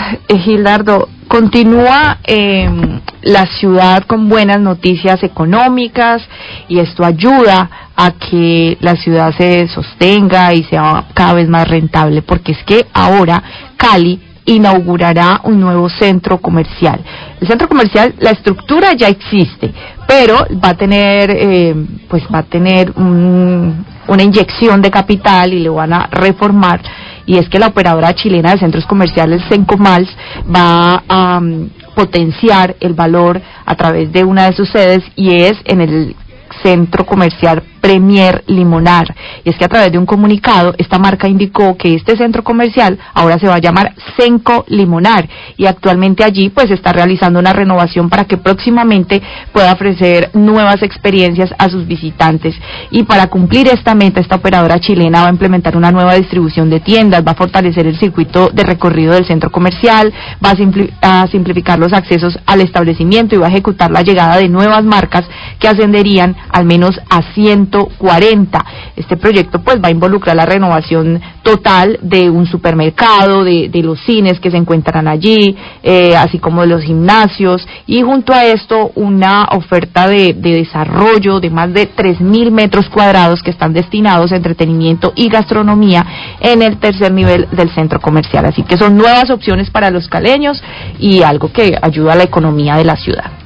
Gildardo, continúa la ciudad con buenas noticias económicas y esto ayuda a que la ciudad se sostenga y sea cada vez más rentable, porque es que ahora Cali inaugurará un nuevo centro comercial. El centro comercial, la estructura ya existe, pero va a tener una inyección de capital y lo van a reformar, y es que la operadora chilena de centros comerciales, Cencomals, va a potenciar el valor a través de una de sus sedes, y es en el centro comercial Premier Limonar. Y es que a través de un comunicado esta marca indicó que este centro comercial ahora se va a llamar Cenco Limonar, y actualmente allí pues está realizando una renovación para que próximamente pueda ofrecer nuevas experiencias a sus visitantes. Y para cumplir esta meta, esta operadora chilena va a implementar una nueva distribución de tiendas, va a fortalecer el circuito de recorrido del centro comercial, va a simplificar los accesos al establecimiento y va a ejecutar la llegada de nuevas marcas que ascenderían al menos a 140. Este proyecto pues va a involucrar la renovación total de un supermercado, de los cines que se encuentran allí, así como de los gimnasios, y junto a esto una oferta de desarrollo de más de 3.000 metros cuadrados que están destinados a entretenimiento y gastronomía en el tercer nivel del centro comercial. Así que son nuevas opciones para los caleños y algo que ayuda a la economía de la ciudad.